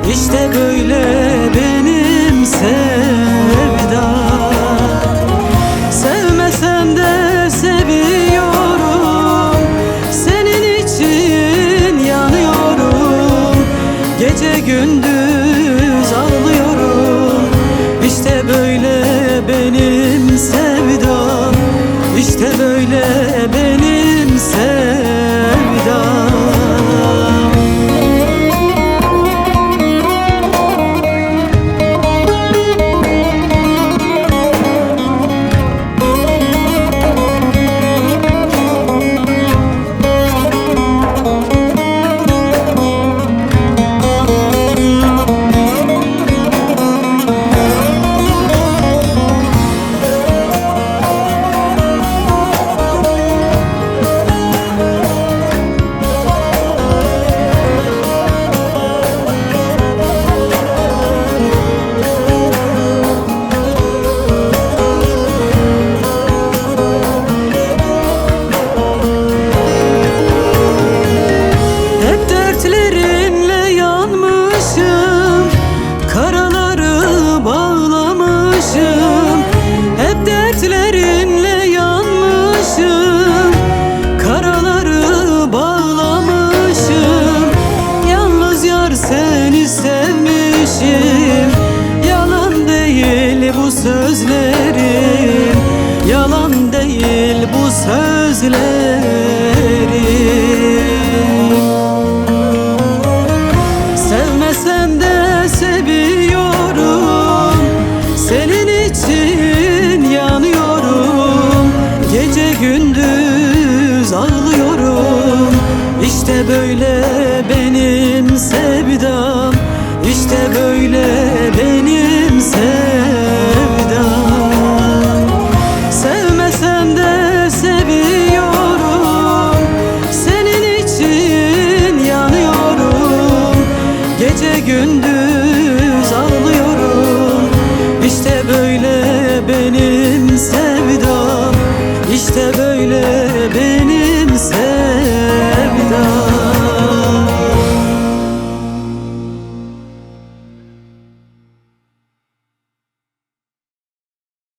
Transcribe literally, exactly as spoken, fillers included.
İşte böyle benim sevdam. Sevmesem de seviyorum, senin için yanıyorum, gece gündüz ağlıyorum. İşte böyle benim sevdam, İşte böyle benim sevdam. Karaları bağlamışım, hep dertlerinle yanmışım. Karaları bağlamışım, yalnız yar seni sevmişim. Yalan değil bu sözlerim, yalan değil bu sözlerim. Sevmesen de seviyorum, senin için yanıyorum, gece gündüz ağlıyorum. İşte böyle benim sevdam, İşte böyle benim sevdam. Sevmesen de seviyorum, senin için yanıyorum, gece gündüz ağlıyorum. İşte böyle benim sevdam, İşte böyle benim